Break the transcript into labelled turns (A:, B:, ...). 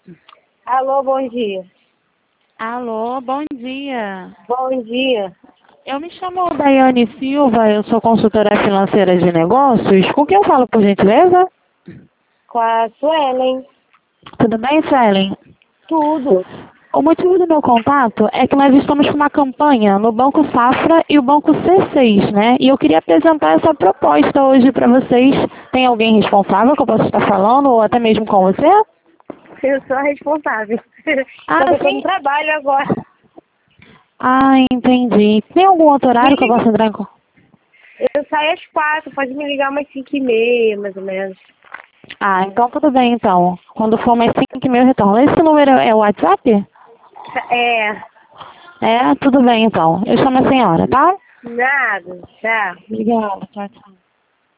A: Alô, bom dia.
B: Alô, bom dia.
A: Bom dia.
B: Eu me chamo Daiane Silva, eu sou consultora financeira de negócios. Com quem eu falo, por gentileza?
A: Com a Suelen.
B: Tudo bem, Suelen?
A: Tudo.
B: O motivo do meu contato é que nós estamos com uma campanha no Banco Safra e o Banco C6, né? E eu queria apresentar essa proposta hoje para vocês. Tem alguém responsável que eu posso estar falando, ou até mesmo com você?
A: Eu sou a responsável.
B: Ah,
A: Só que eu tô no
B: sim.
A: trabalho agora.
B: Ah, entendi. Tem algum outro horário que eu possa entrar em contato?
A: Eu saio às 4, pode me ligar umas 5h30, mais ou menos.
B: Ah, então tudo bem, então. Quando for mais 5h30 eu retorno. Esse número é o WhatsApp?
A: É,
B: É, tudo bem, então. Eu chamo a senhora, tá?
A: nada, tchau.
B: Obrigada. Tchau, tchau.